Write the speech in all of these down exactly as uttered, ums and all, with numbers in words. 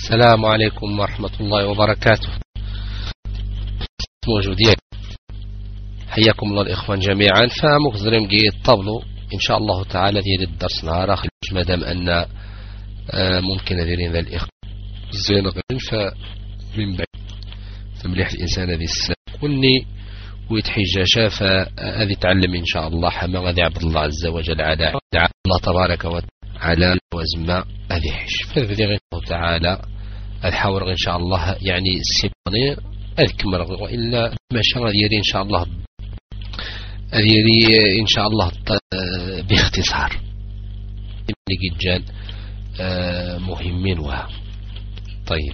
السلام عليكم ورحمة الله وبركاته. موجودين حياكم الله الإخوان جميعا. فمخزرين جي الطبلو إن شاء الله تعالى ديال الدرس نهار آخر مادام أن ممكن ديرين ذا الإخوان زين غير فمن بعد فمليح الإنسان هذه السنة كوني ويتحجى شاف هذه تعلم إن شاء الله حما غادي عبد الله عز وجل على الله تبارك وتعالى وزما هذه حش فذي غير تعالى الحور إن شاء الله يعني السبني الكمر وإلا ماشي غادي إن شاء الله أديري إن شاء الله باختصار جدا مهمين وها. طيب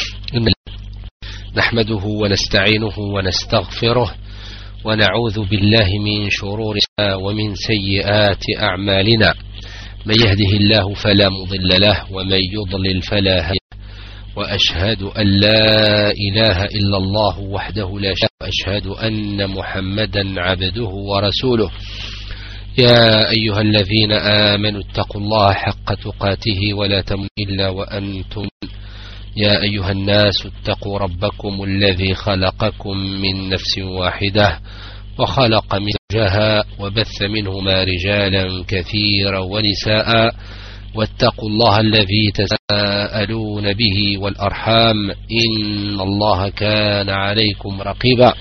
نحمده ونستعينه ونستغفره ونعوذ بالله من شرور ومن سيئات أعمالنا، من يهده الله فلا مضل له ومن يضلل فلا هادي له، وأشهد أن لا إله إلا الله وحده لا شريك له، وأشهد أن محمدا عبده ورسوله. يا أيها الذين آمنوا اتقوا الله حق تقاته ولا تموتن إلا وأنتم يا أيها الناس اتقوا ربكم الذي خلقكم من نفس واحدة وخلق من زوجها وبث منهما رجالا كثيرا ونساء، واتقوا الله الذي تساءلون به والأرحام إن الله كان عليكم رقيبا.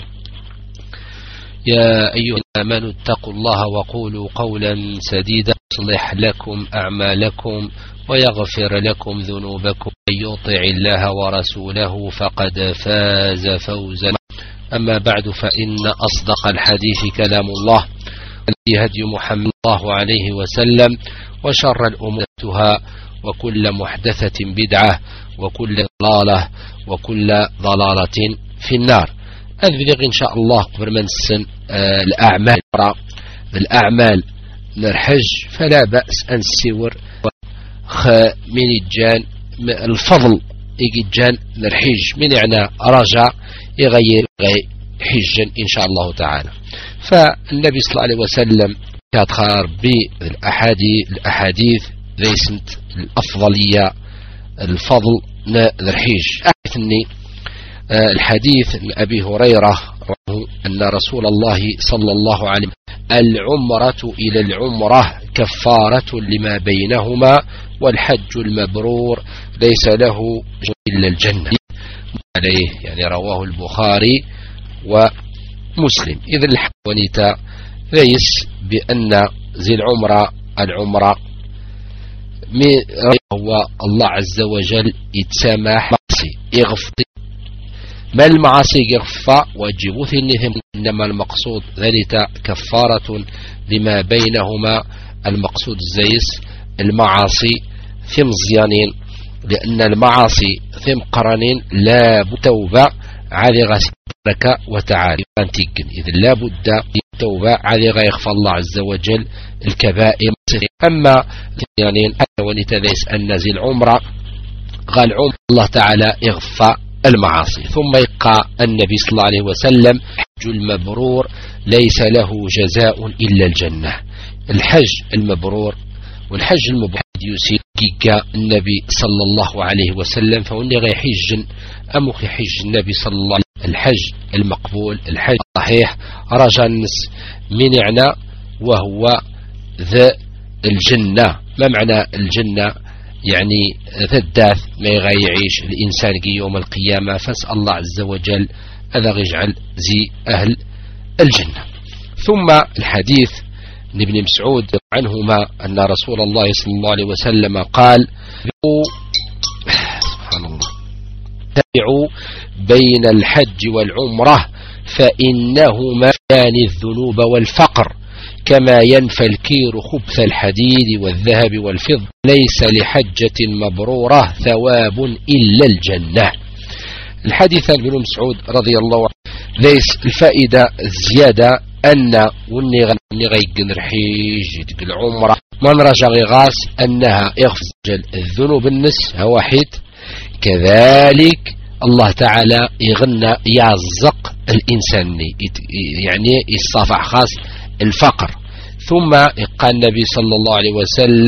يا أيها آمنوا اتقوا الله وقولوا قولا سديدا يصلح لكم أعمالكم ويغفر لكم ذنوبكم، من يطع الله ورسوله فقد فاز فوزا. أما بعد فإن أصدق الحديث كلام الله، هدي محمد الله عليه وسلم، وشر الأمور محدثاتها وكل محدثة بدعة وكل ضلالة وكل ضلالة في النار. أذبق إن شاء الله قبل ما نسن آه الأعمال الأعمال نرحج فلا بأس أن سور خ من الجان الفضل يجان نرحج من يعني رجع يغير حجا إن شاء الله تعالى. فالنبي صلى الله عليه وسلم كاتخار بالأحاديث الأحاديث ليست الأفضلية الفضل نرحج أحثني آه الحديث من أبي هريرة أن رسول الله صلى الله عليه وسلم العمرة إلى العمرة كفارة لما بينهما والحج المبرور ليس له إلا الجنة عليه، يعني رواه البخاري ومسلم. إذا الحوانيتا ليس بأن زي العمرة العمرة هو الله عز وجل يتسامح يغفر ما المعاصي يغفى وجبوث النهم، إنما المقصود ذلك كفارة لما بينهما. المقصود زيس المعاصي في مزيانين، لأن المعاصي في مقرنين لا بتوبة على غسرك وتعالي فانتيجن، إذن لا بد توبة على غيغفى الله عز وجل الكبائر. أما يعني ونتذيس أن زي العمرة قال عمر الله تعالى يغفى المعاصي. ثم يقع النبي صلى الله عليه وسلم حج المبرور ليس له جزاء إلا الجنة. الحج المبرور والحج المبرور يسير النبي صلى الله عليه وسلم فهني غي حج أمخي حج النبي صلى الله عليه وسلم. الحج المقبول الحج الصحيح رجع النس من عنى وهو ذا الجنة. ما معنى الجنة؟ يعني ذات ما يعيش الإنسان يوم القيامة، فاسأل الله عز وجل أذا يجعل زي أهل الجنة. ثم الحديث ابن مسعود عنهما أن رسول الله صلى الله عليه وسلم قال سبحان الله تابعوا بين الحج والعمرة فإنهما ينفيان الذنوب والفقر كما ينفى الكير خبث الحديد والذهب والفضة، ليس لحجة مبرورة ثواب إلا الجنة. الحديث ابن مسعود رضي الله عنه ليس الفائدة الزيادة أن وني غيقن رحيج العمرة من رجع غاس أنها يغفر الذنوب النس واحد، كذلك الله تعالى يغنى يعزق الإنسان يعني يصافح خاص الفقر. ثم قال النبي صلى الله عليه وسلم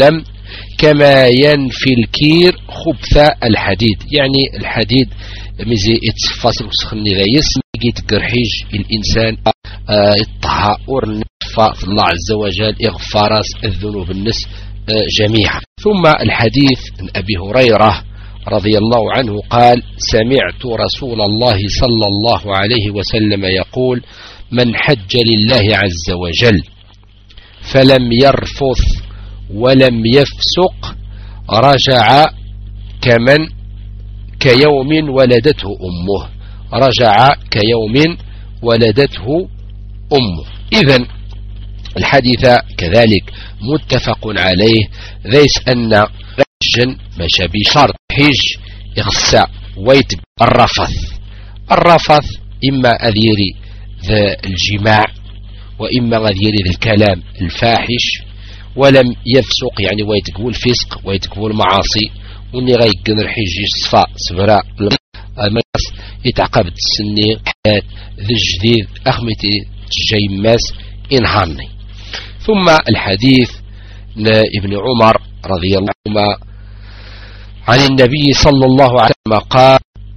كما ينفي الكير خبث الحديد. يعني الحديد مزي يتصفى وسخني غيس جيت قرحيج الإنسان يطهى ورنفى في الله عز وجل إغفار الذنوب النس جميعا. ثم الحديث عن أبي هريرة رضي الله عنه قال: سمعت رسول الله صلى الله عليه وسلم يقول: من حج لله عز وجل فلم يرفث ولم يفسق رجع كمن كيوم ولدته أمه رجع كيوم ولدته أمه. إذن الحديث كذلك متفق عليه، ليس أن رجل مشى بشرط حج يخصى ويت الرفث. الرفث إما أذيري ذا الجماع وإما أذيري ذا الكلام الفاحش، ولم يفسق يعني ويتقول الفسق ويتقول المعاصي، وني غيقن الحج يصفى سبراء المقص يتعقب السني حياة ذي الجديد أخمتي جاي ماس إنهاني. ثم الحديث ابن عمر رضي الله عنهما عن النبي صلى الله عليه وسلم قال: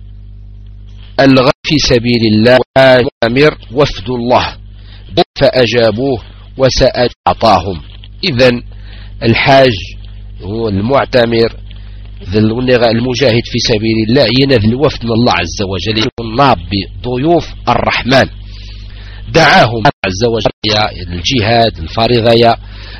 الغى في سبيل الله وآمر وفد الله فأجابوه وسأل أعطاهم. إذن الحاج هو المعتمر المجاهد في سبيل الله ينذ الوفد من الله عز وجل، يكون ناب بضيوف الرحمن، دعاهم عز وجل الجهاد الفريضة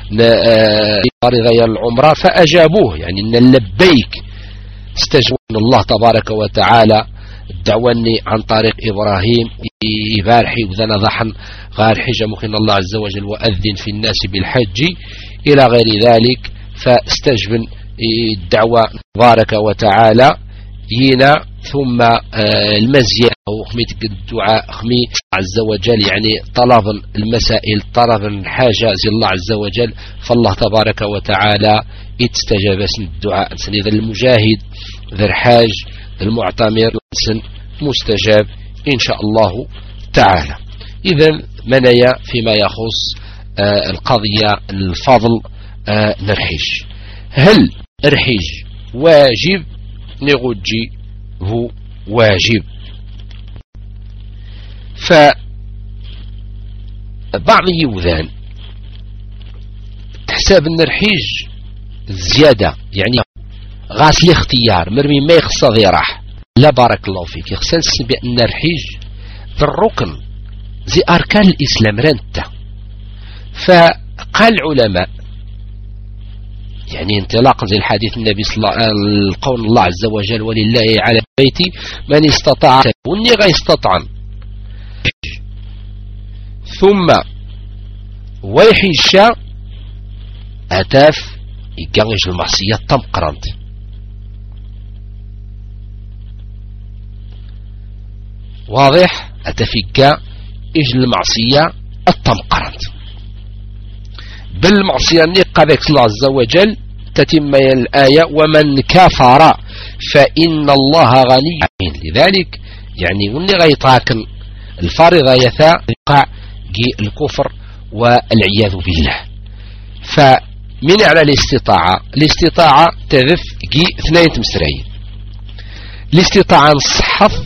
فريضة العمرة فأجابوه، يعني أن لبيك استجابوا الله تبارك وتعالى الدعواني عن طريق إبراهيم يبارحي وذنا ضحن غير حجة مخين الله عز وجل وأذن في الناس بالحج إلى غير ذلك، فاستجب الدعوة تبارك وتعالى هنا. ثم المزية أو خميت الدعاء خمي عز وجل يعني طلب المسائل طلب الحاجة زي الله عز وجل، فالله تبارك وتعالى يتستجاب سن الدعاء سن إذا المجاهد ذا الحاج المعتمر سن مستجاب إن شاء الله تعالى. إذا منايا فيما يخص آه القضية الفضل آه نرحيج. هل الرحيج واجب؟ نغجي هو واجب. فبعض يوذان تحسب ان الرحيج زيادة يعني غاس الاختيار مرمي ما يخص ذي راح، لا بارك الله فيك، يخصنس بأن الرحيج ذي الركن زي أركان الإسلام رنتا. فقال العلماء يعني انطلاقا زي الحديث النبي صلى الله عليه وسلم قول الله عز وجل: ولله على بيتي من استطاع، وني غا يستطعن. ثم ويحيشا أتاف يقانج المعصية تمقرنت. واضح؟ أتفقا إجل المعصية التمقرنت بالمعصية نقا ذلك الله عز وجل تتم الآية: ومن كفر فإن الله غني. لذلك يعني وني غيطاكن الفارضة يثا يقع الكفر والعياذ بالله. فمن على الاستطاعة الاستطاعة تذف جي اثنين تمسرين. الاستطاعة نصحف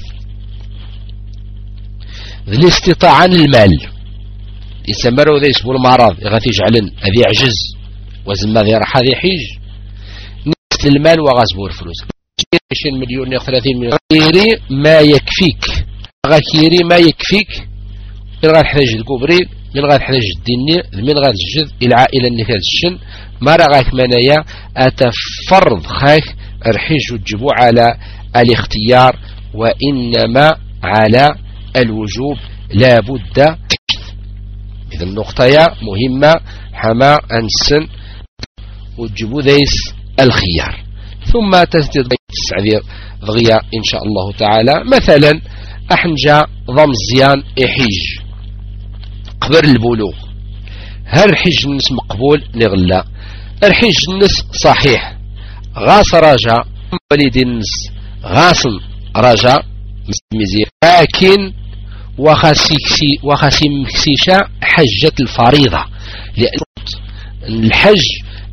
الاستطاعة المال يسمروا ذي يسبوا المعراض غادي يجعلن هذي يعجز وزن ما ذي راح هذي يحيج نفس المال وغازبوا الفلوس عشرين مليون ثلاثين مليون غيري ما يكفيك غيري ما يكفيك من غير حاجة الكوبري من غير حاجة الديني من غير الجد العائلة النكال الشن ما رغاك منايا أتفرض خاك رحيج وتجبوا على الاختيار وإنما على الوجوب لا بد. إذا النقطة مهمة حما أنسن وتجبوا ذيس الخيار. ثم تزدد السعذير ضغية إن شاء الله تعالى. مثلا أحنجا ضمزيان إحيج قبر البلوغ، هل حج النس مقبول نغلا؟ الحج النس صحيح غاس رجا وليد النس غاس رجا مزيان، لكن وخاسيكسي وخاسي مكسيشا حجة الفريضة، لأن الحج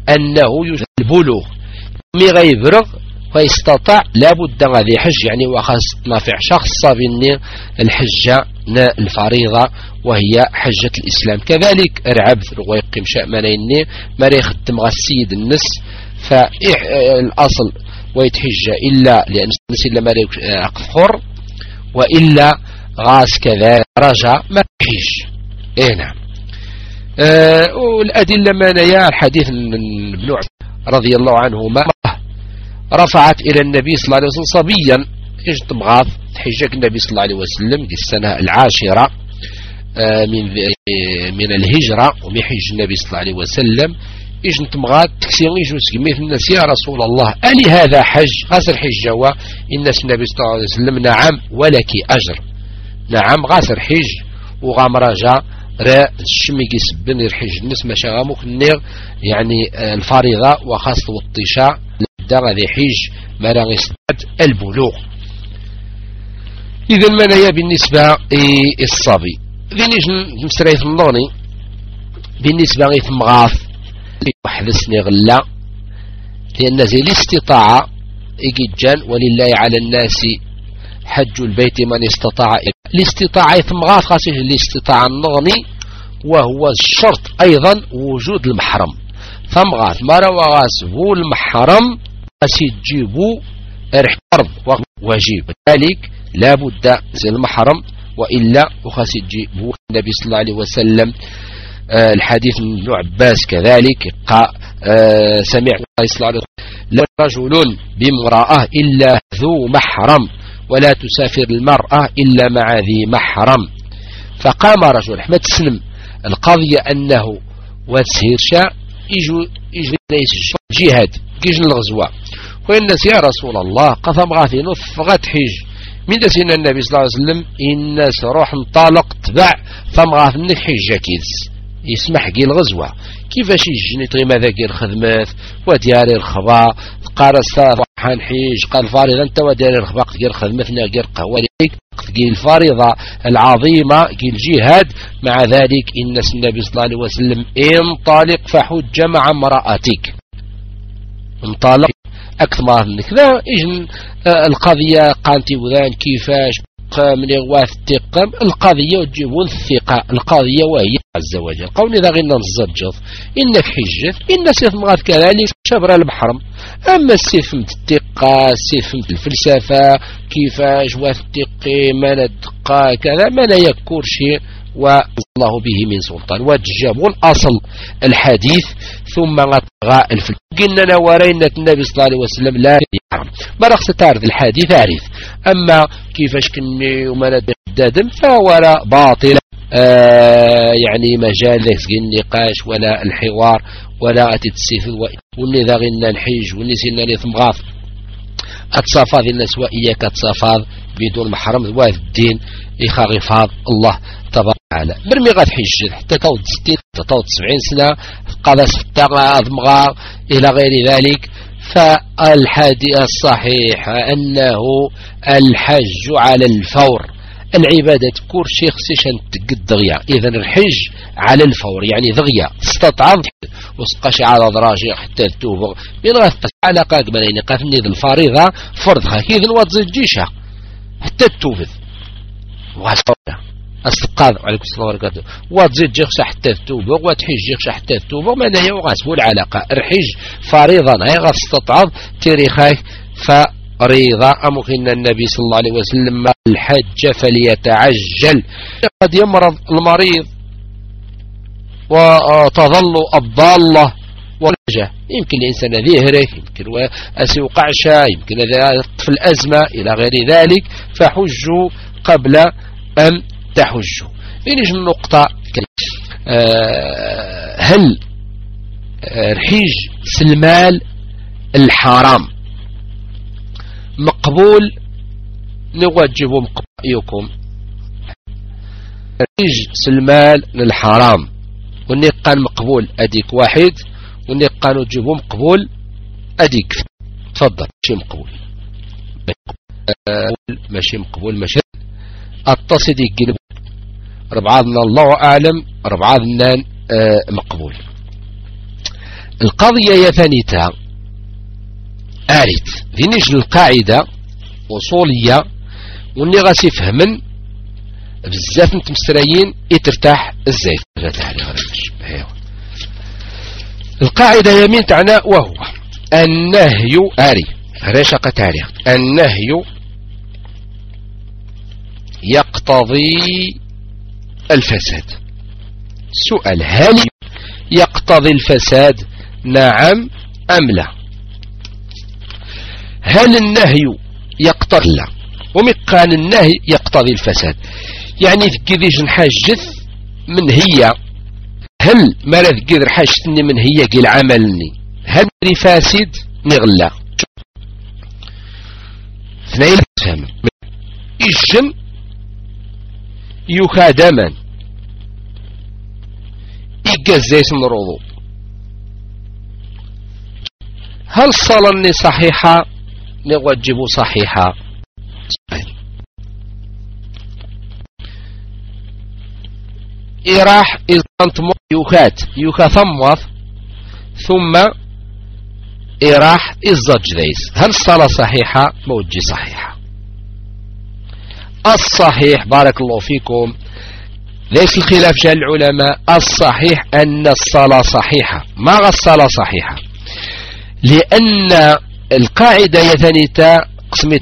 أنه يوجد البلوغ مي غيبرغ ويستطاع لابد غادي يحج، يعني وخاص نافع شخص بني الحجة الفريضة وهي حجة الإسلام. كذلك رعبت ويقيم شأمانيني ما يخدم غا السيد النس، فالأصل ويتحج إلا لأن النس إلا ما يقف حر، وإلا غاس كذا رجع ما يحج. إيه نعم. أه والأدلة ما نيا الحديث من ابن رضي الله عنهما رفعت إلى النبي صلى الله عليه وسلم صبيا إيش تبغاض حجك النبي صلى الله عليه وسلم في السنة العاشرة من من الهجرة ومن حج النبي صلى الله عليه وسلم إيش تبغاض تكسير يجوز كمية الناس يا رسول الله ألي هذا حج غاسر حج هو الناس النبي صلى الله عليه وسلم نعم ولك أجر، نعم غاسر حج وغام رجع را الشمي يسبن يرحج الناس ماشي غاموك النير يعني الفريضة وخاصة والطشاء دا غادي حج ما راه يستعد البلوغ. إذا ما هي بالنسبة للصبي ذينيش نسريت النوني بالنسبة للمغاث واحد السنة غلا، لأن زي الاستطاعة إجيجان ولله على الناس حج البيت من استطاع. الاستطاعة يتمغاث خاصة الاستطاعة النغني وهو الشرط أيضا وجود المحرم، فمغاث ما روا غاسبو المحرم خاصي تجيبو فرض واجب، ذلك لا بد زي المحرم وإلا وخاصي تجيبو. النبي صلى الله عليه وسلم آه الحديث من ابن عباس كذلك قال آه سمعت صلى الله عليه وسلم لا رجل بامرأة إلا ذو محرم ولا تسافر المرأة إلا مع ذي محرم. فقام رجل أحمد سلم القضية أنه وتسهيرشا يجو يجو جهاد كيجن الغزوة والناس يا رسول الله قثم غاثي نصف غتحج من دسين النبي صلى الله عليه وسلم الناس روح انطلق تبع ثم غاث منك حجة كيس يسمح كي الغزوة كيفاش يجني طغي ماذا كي الخدمات ودياري الخبا قال الصار حان حيج قال الفريضة انت ودياري الخبا كي الخدمتنا كي القهوة كي الفريضة العظيمة كي الجهاد. مع ذلك إن النبي صلى الله عليه وسلم انطلق فحج مع امرأتك انطلق أكثر ما منك لا إجن آه القضية قانتي وذان كيفاش من يغواث التقام القضية وتجيبون الثقة القضية وهي عز وجل قولي ذا غينا نزجض إنك حجت إن سيف مغاث كذلك شبر المحرم. أما السيف التقة السيف الفلسفة كيفاش واث التقي من الدقة كذا ما لا يكور شيء والله به من سلطان وتجابون أصل الحديث ثم غطغاء الفلسفة قلنا ورينا النبي صلى الله عليه وسلم لا يحرم ما رخص تعرض الحديث عارف. أما كيفاش كني وما ندادم فهو باطل آه يعني مجال ذاك النقاش ولا الحوار ولا أتتسيف وني ذا غينا نحيج وني سينا نثمغاف أتصافاض الناس وإياك أتصافاض بدون محرم واث الدين إخاغي فاض الله تبارك وتعالى مرمي غاد حج حتى تعود ستين تعود سبعين سنة قضى ستة أضمغا إلى غير ذلك. فالحديث الصحيح أنه الحج على الفور العبادة كور شيخ سيشان تقد دغيا. إذن الحج على الفور يعني دغيا استطعم وسقاش على دراجة حتى توبغ من غاث على قاق بلين قاثني ذي الفريضة فرضها إذن واتزج جيشها حتى توبذ واسطورها استقاذ عليكم السلام عليكم واتزج جيخش حتى توبغ واتحج جيخش حتى توبغ ما نهي وغاسبو العلاقة الحج فريضة هي غاث استطعم تاريخي ف ريضة أمكن النبي صلى الله عليه وسلم الحج فليتعجل قد يمرض المريض وتظل الضالة ورجة يمكن الإنسان ذهره يمكن أسوق عشاء يمكن في الأزمة إلى غير ذلك فحجوا قبل أن تحجوا. إنج النقطة هل الحج سلمال الحرام مقبول نوجب مقبئكم حج سلمال للحرام والنقان مقبول أديك واحد والنقان نوجبه مقبول أديك تفضل ماشي مقبول ماشي مقبول ماشي التصدي يقلب ربعضنا الله أعلم ربعضنا مقبول. القضية يا ثانيتا آريت ذي نجل القاعدة أصولية وني غاسي فهمن بزاف نتمستريين يترتاح الزيت. القاعدة يمين تعنى وهو النهي آري رشقة تاريخ النهي يقتضي الفساد. سؤال هل يقتضي الفساد نعم أم لا؟ هل النهي يقتضي لا ومقال النهي يقتضي الفساد يعني ذكذيج نحاجث من هي هل ما ذكذ حاجثني من هي قيل عملني هل فاسد نغلا اثنين فهم إجن يخادما إجازيس نروضو هل صلني صحيحة نوجب صحيحة إراح إذ كنت يخات يخثموث ثم إراح الزج ذيس هل الصلاة صحيحة موجي صحيحة. الصحيح بارك الله فيكم ليس الخلاف جاء العلماء الصحيح أن الصلاة صحيحة ما الصلاة صحيحة لأن القاعدة يثنيتا قسمت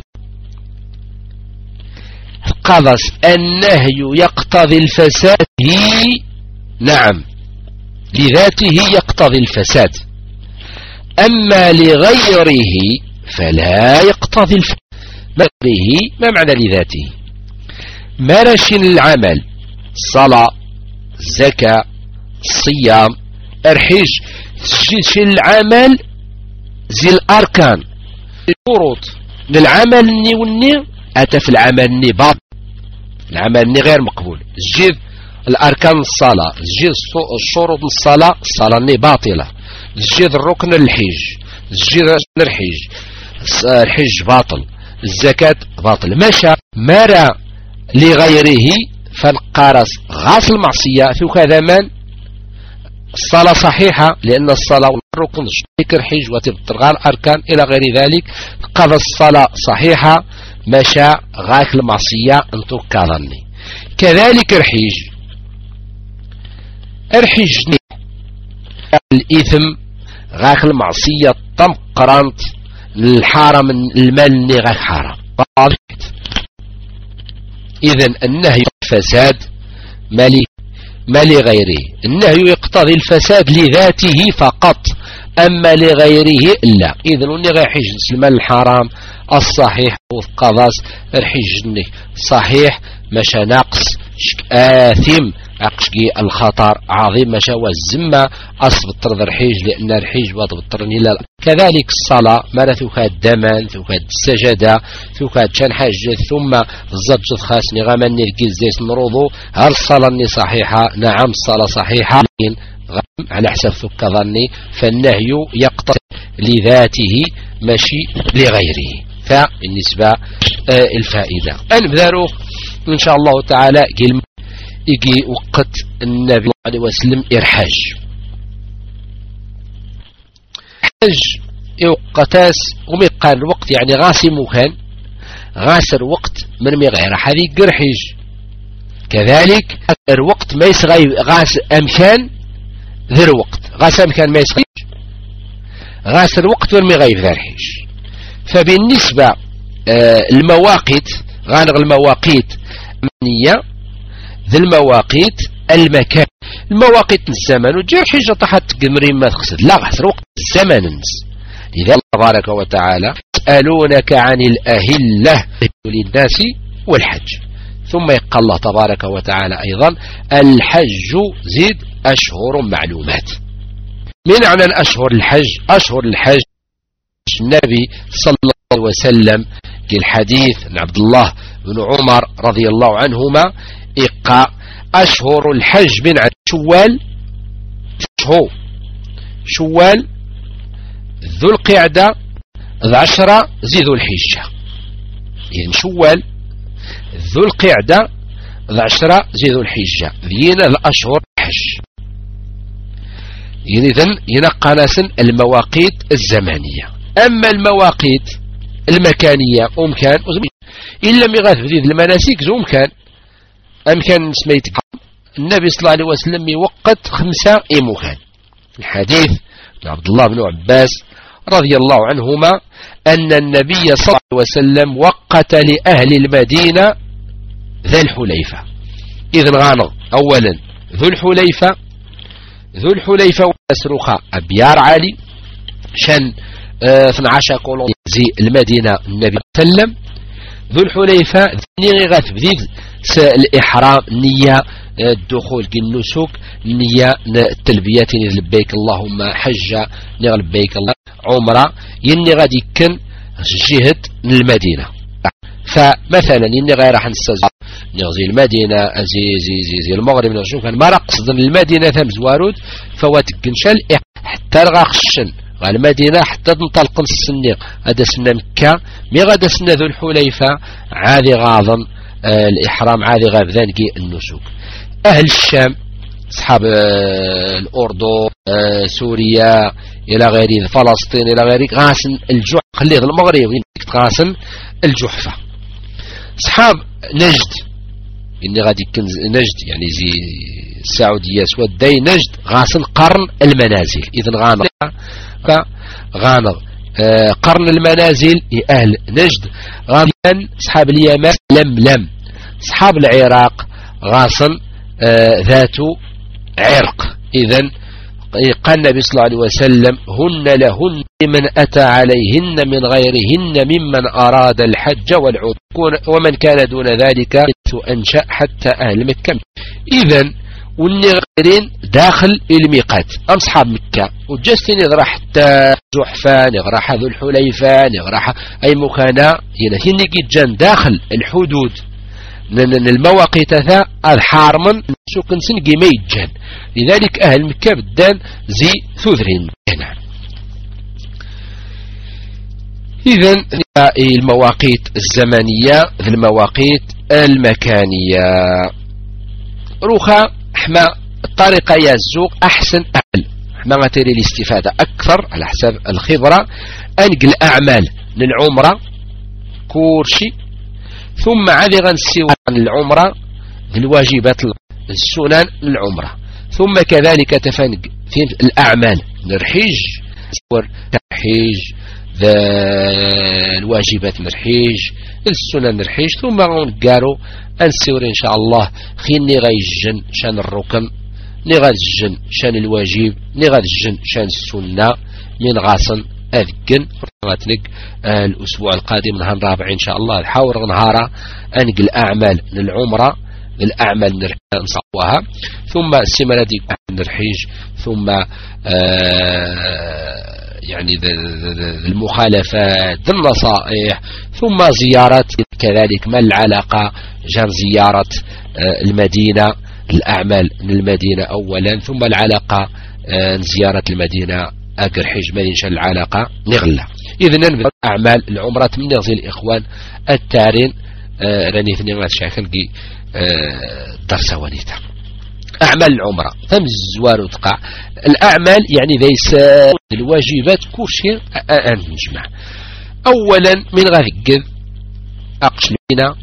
قضس النهي يقتضي الفساد نعم لذاته يقتضي الفساد أما لغيره فلا يقتضي الفساد. ما معنى لذاته؟ مرشن العمل صلاة زكاة صيام ارحج شي العمل زي الأركان الشروط للعمل ني والني أتى في العمل ني باطل العمل ني غير مقبول جيب الأركان الصلاة جيب الشروط الصلاة الصلاة ني باطلة جيب الركن الحج جيب الحج الحج باطل الزكاة باطل مشى مرى لغيره فالقارس غاس المعصية في كذا من الصلاة صحيحة لأن الصلاة والركن ذكر حج وتبطل الأركان إلى غير ذلك قضى الصلاة صحيحة مشى غاك المعصية انتو كاظني كذلك الحج الحجني الإثم غاك المعصية طم قرانت الحرام المال غاك حرام. إذن النهي الفساد مالي ما لغيره النهي يقتضي الفساد لذاته فقط أما لغيره لا. إذن وني غير حج المال الحرام الصحيح وقضاس الحج صحيح مشى ناقص آثم أقشقي الخطر عظيم مشى والزمة أصبطر ذا الحج لأن الحج وضبطرني لا. كذلك الصلاة مرة ثوكاد دمان ثوكاد السجدة ثوكاد شان حج ثم الزجد خاسني غمني الجزيس نروضو هل الصلاة صحيحة؟ نعم الصلاة صحيحة لكن على حسب ثوك ظني فالنهي يقتضي لذاته ماشي لغيره. فالنسبة آه الفائدة أنبذروا إن شاء الله تعالى قل يجي وقت النبي عليه وسلم إرحاج حج يوقتاس وميقال الوقت يعني غاسي مكان غاسر وقت من مغير هذه قرحج كذلك الوقت ما يسغي غاس أمكان ذر وقت غاس أمكان ما يسغي غاسر وقت من مغير ذر حج. فبالنسبة آه المواقيت غانغ المواقيت منية ذي المواقيت المكان المواقيت الزمن وجير حجة طحت قمرين ما تقصد لا غسر وقت الزمن نس. إذا الله تبارك وتعالى يسألونك عن الأهلة للناس والحج ثم يقال الله تبارك وتعالى أيضا الحج زيد أشهر معلومات. من معنى الأشهر الحج؟ أشهر الحج النبي صلى الله عليه وسلم في الحديث عن عبد الله بن عمر رضي الله عنهما إقاء أشهر الحج بن شوال شهو شوال ذو القعدة عشرة زيد الحجة. يعني شوال ذو القعدة عشرة زيد الحجة ذينا الأشهر الحج. إذن ينقى ناس المواقيت الزمانية. أما المواقيت المكانية أمكان إلا مغاث بديد المناسك زوم كان أمكان سميت النبي صلى الله عليه وسلم يوقت خمسة إمكان. الحديث عبد الله بن عباس رضي الله عنهما أن النبي صلى الله عليه وسلم وقت لأهل المدينة ذا الحليفة. إذن غانا أولا ذو الحليفة ذو الحليفة وأسرخة أبيار علي شان اثني عشر كولون زي المدينة النبي صلى الله عليه وسلم. ذو الحليفة نيغي غاث بديد الإحرام نية الدخول النسك نية التلبية لبيك اللهم حجة لبيك الله عمرة يني غادي يكن جهة المدينة. فمثلا يني غير راح نستزار نغزي المدينة زي زي زي زي المغرب نشوف كان ما رقصد المدينة ثم زوارود فواتكنشل حتى رغخشن المدينة حتى تنطلق السنيق هذا سنة مكة مي غادا سنة ذو الحليفة عادي غاضن آه الإحرام عادي غابذان كي النسك. أهل الشام أصحاب آه الأردن آه سوريا إلى غير فلسطين إلى غير غاسن الجح خليه المغرب غاسن الجحفة. أصحاب نجد إني غادي كنز نجد يعني زي السعودية سوداي نجد غاسن قرن المنازل. إذن غانر غانر آه قرن المنازل أهل نجد غانر. أصحاب اليمن لملم. أصحاب العراق غاسن آه ذات عرق. إذن قال النبي صلى الله عليه وسلم هن لهن من أتى عليهن من غيرهن ممن أراد الحج والعمرة ومن كان دون ذلك أنشأ حتى أهل مكة. إذن والنغيرين داخل الميقات أم أصحاب مكة وجستين يغرى حتى جحفة نغرى ذو الحليفة نغرى أي مكانا هنا جان داخل الحدود المواقيت ذا الحارمن سكن سنجي ميجان. لذلك أهل مكة بدان زي ثذرين هنا. إذن المواقيت الزمنية المواقيت المكانية روخا حما الطريقة يزوق أحسن أهل حما غتري الاستفادة أكثر على حساب الخبرة أنقل أعمال للعمرة كورشي ثم عادي غنسيو عن العمرة الواجبات السنن للعمرة ثم كذلك تفنق في الأعمال نرحيج ترحيج ذا الواجبات نرحيج السنن نرحيج ثم نقارو أنسيور إن شاء الله خيني غيجن شان الركن نغادجن شان الواجب نغادجن شان السنة من غاصن أذكن غاتنق آه الأسبوع القادم نهار رابع إن شاء الله نحاول نهارا أنقل أعمال للعمرة الأعمال نصوها ثم السمنة دي نرحيج ثم آه يعني المخالفات النصائح ثم زيارة كذلك ما العلاقة جان زيارة آه المدينة الأعمال للمدينة أولا ثم العلاقة آه زيارة المدينة أقر حج ما ينشأ العلاقة نغلى. إذن نبدأ أعمال العمرة من نغزي الإخوان التارين آه راني ثنين ما تشاكل كي آه درس ونيتا أعمال العمرة ثم الزوار وتقع الأعمال يعني ليس الواجبات كوشي أن نجمع. أولا من غير أقش لنا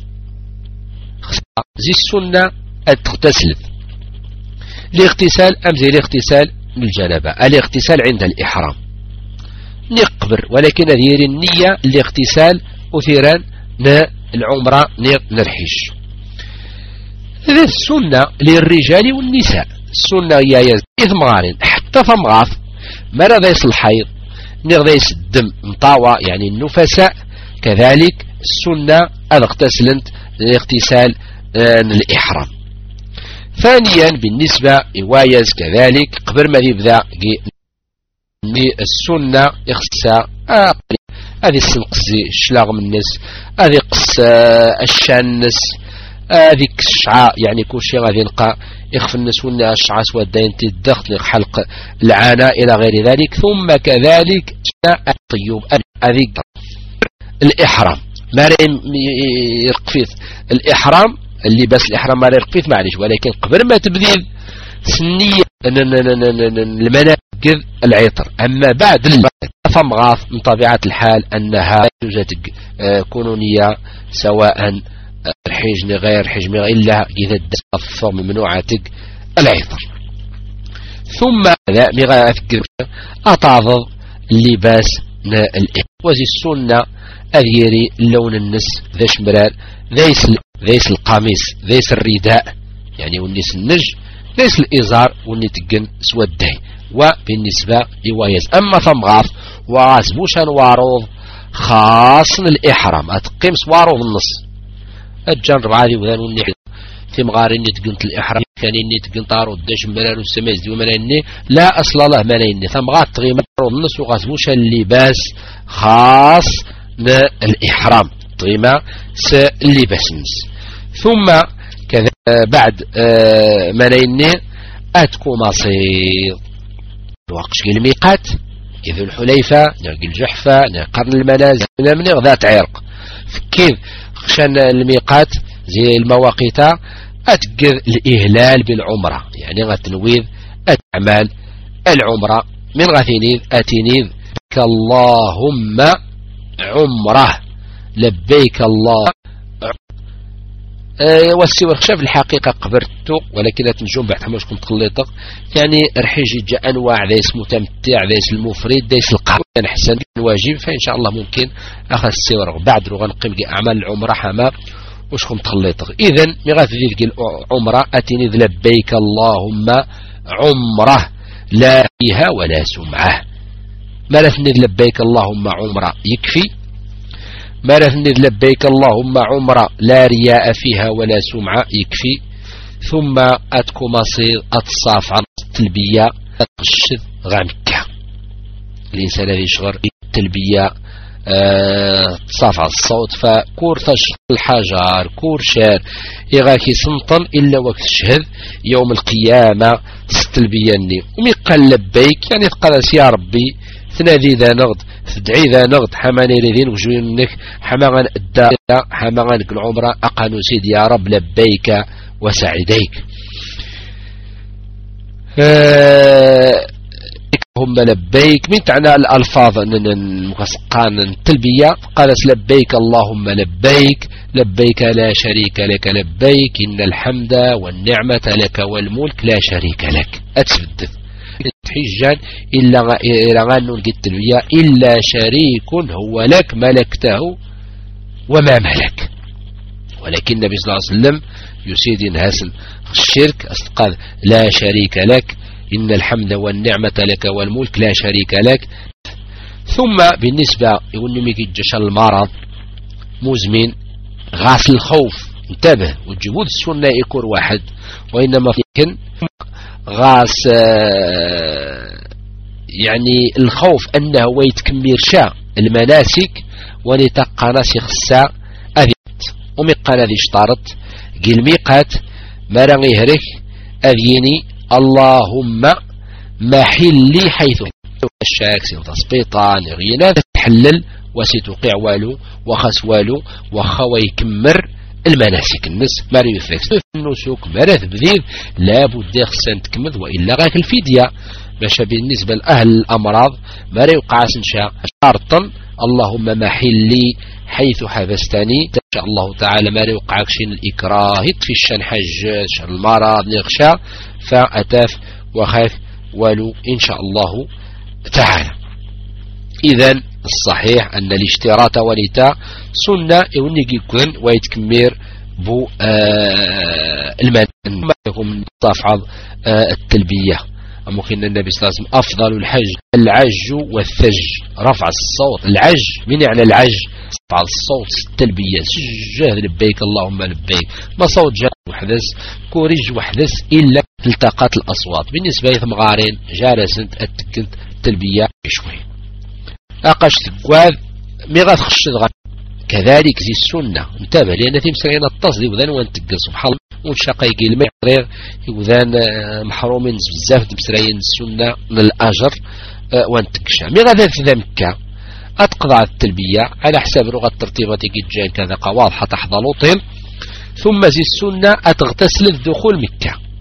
زي السنة التغتسل الاغتسال أم زي الاغتسال للجنابة الاغتسال عند الإحرام نقبر ولكن هذه النية الاغتسال أثيرا العمرة نرحيش. هذه السنة للرجال والنساء. السنة هي يزيد مغارين حتى فمغاف مرة ذيس الحيض نغذيس الدم مطاوى يعني النفساء كذلك السنة الاغتسلنت الاغتسال الإحرام. ثانيا بالنسبة إوايز كذلك قبل ما يبدأ السنة اغتساء هذه السنقسي الشلاغ من الناس هذه قص الشانس هذه الشعاء يعني كل شيء غادي نلقى يخف الناس والناس الشعاء سودين تدخل حلق العانة إلى غير ذلك. ثم كذلك الطيوب هذه الإحرام ما يرقفيت الإحرام اللي بس الإحرام ما يرقفيت معلش ولكن قبل ما تبديل سنية المناقذ العطر. أما بعد ثم غاف من طبيعة الحال أنها توجد كونونية سواء حجم غير حجم إلا إذا دفع ممنوعاتك العطر. ثم لا مغا أفكر أتعضض اللباس وزي السنة أذيري اللون النس ذا شمرار ذيس ذيس القميص ذيس الرداء يعني والنس النج ذيس الإزار والني تقن سودي. وبالنسبة لوايز أما ثم غاف وعزبوشان واروض خاص الإحرام أتقيم سواروض النص الجنرب عادي وذان والني في مغاري اني تقنت الإحرام كان اني تقنت طارو الدش مبلال والسميز دي ومناني لا أصل الله مناني ثم غات تغيم النص وغازبوش اللباس خاص الإحرام تغيما اللباس النس. ثم كذا بعد مناني أتكو مصير وقش الميقات كذا الحليفة نرقل الجحفة نقرن المنازل من ذات عرق كيف خشان الميقات زي المواقيت أتقر الإهلال بالعمرة يعني غتنويذ أعمال العمرة من غثينيذ أتينيذ اللهم عمره لبيك الله أه والسوى الخشاف الحقيقة قبرته ولكن تنجم بعد حماشكم تخليطك يعني رحيجي جاء أنواع ليس متمتع ليس المفرد ليس القرآن حسن واجب فإن شاء الله ممكن أخذ السوى بعد رو غنقيم أعمال العمرة حما وشكم تخليطك. إذن مغاث ذي العمرة أتيني لبيك اللهم عمره لا فيها ولا سمعه. ما لثني لبيك اللهم عمره يكفي ما لثني لبيك اللهم عمره لا رياء فيها ولا سمعة يكفي. ثم أتكو مصير أتصاف عن التلبية أتقشد غامكة الإنسان الذي يشغر التلبية أه تصاف على الصوت فكور تشغل الحجر كور شار إغاكي سنطن إلا وقت الشهد يوم القيامة تستلبيني ومي قال لبيك يعني تقلس يا ربي تنادي ذا نغد تدعي ذا نغد حماني رذين وجوين منك حماغان الدائرة حماغان العمرة أقانو سيدي يا رب لبيك وسعديك. أه هم لبيك من تعنى الألفاظ المقسقان التلبية قالت لبيك اللهم لبيك لبيك لا شريك لك لبيك إن الحمد والنعمة لك والملك لا شريك لك أتفدد حجان إلا غانو التلبية إلا شريك هو لك ملكته وما ملك. ولكن النبي صلى الله عليه وسلم يسيد هاسن الشرك قال لا شريك لك إن الحمد والنعمة لك والملك لا شريك لك. ثم بالنسبة يقول جش المرض مزمن غاسل الخوف انتبه وجود السنة يكون واحد وإنما يمكن غاس يعني الخوف أنه ويتكمير شاء المناسك ونتقى ناسخ الساعة أذيت ومقى نذي اشتارت قيل ميقات مرغي هرك أذيني اللهم محلي حيث الشاك سيتصبيطان غينا تحلل وستوقع والو وخس والو وخوي كمر المناسك النس ماري يفكس النسوك مرث بذيذ لابد خصن تكمل وإلا غاك الفدية باش بالنسبة لأهل الأمراض ماري يوقع سنشاء شرطا اللهم محلي حيث حبستني إن شاء الله تعالى ماري يوقع كشين الإكراه في الشن حج المرض نغشى فأتاف وخاف والو إن شاء الله تعالى. إذن الصحيح أن الاشتراط ونتا سنة يونيكي كون ويتكمير بو آه المال من تفعض آه التلبية. ممكن النبي صلى الله عليه وسلم أفضل الحج العج والثج رفع الصوت العج من يعني العج رفع الصوت التلبية جهد لبيك اللهم لبيك ما صوت جهد وحدث كوريج وحدث إلا التقاط الأصوات. بالنسبة لمغارين جالسنت التكنت التلبية شوي أقاش تقواد ميغاث خشد غد كذلك زي السنة انتبه لأن في مسرعين التصدي وذان وانتقل سبحان الله ونشاقيقي المعرير وذان محرومين بزاف مسرعين السنة من الأجر وانتقشها ميغاث في ذا مكة أتقضى التلبية على حساب لغة الترتيبات جان كذا واضحة تحضر طيل. ثم زي السنة أتغتسل دخول مكة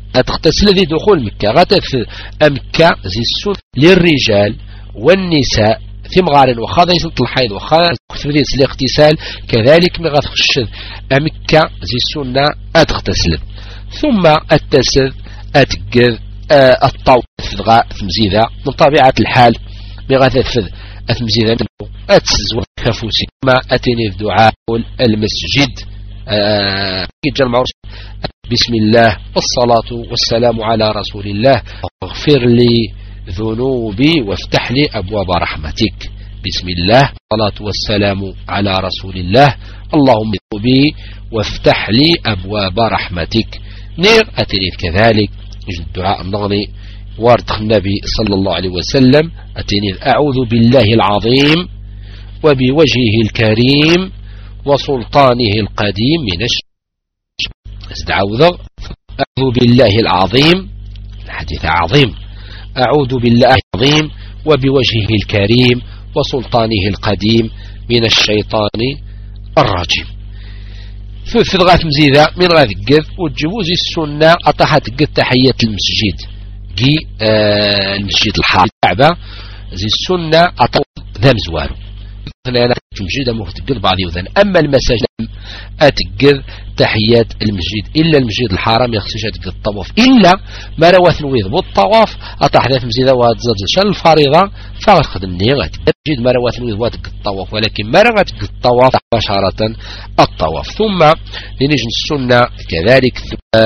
أتغتسل ذي دخول مكة غتفذ أمكة زي السنة للرجال والنساء في مغارن وخاضي سنة الحيض وخاضي كثبريت الاغتسال كذلك مغا تخشد أمكة زي السنة أتغتسل ثم التسذ أتقذ الطوف غاء مزيدة من طبيعة الحال مغا تفذ أتمزيدة منه أتسز وكفوسي ما أتني الدعاء المسجد أه بسم الله والصلاة والسلام على رسول الله اغفر لي ذنوبي وافتح لي أبواب رحمتك. بسم الله والصلاة والسلام على رسول الله اللهم ذنوبي وافتح لي أبواب رحمتك. نير أتني كذلك يجد الدعاء النغني وارد النبي صلى الله عليه وسلم أتني أعوذ بالله العظيم وبوجهه الكريم وسلطانه القديم من الشر. أعوذ بالله العظيم الحديث عظيم أعوذ بالله العظيم وبوجهه الكريم وسلطانه القديم من الشيطان الرجيم. في الغاث مزيدة من غاث قذ وتجوز السنة أطاحت قذ تحية المسجد جي آه المسجد الحرام الكعبة زي السنة أطاحت ذا مزوارو أنا المسجد مهتقل بعض يوذن. أما المساجد أتقذ تحيات المسجد إلا المسجد الحرام يخصيش أتقذ الطواف إلا ما رواه نويض بالطواف أطاح ذا في مسجد واتزاد شان الفريضة فأخذ النية المسجد ما رواه نويض واتقذ الطواف ولكن ما رواه تقذ الطواف مباشرة الطواف. ثم لنجن السنة كذلك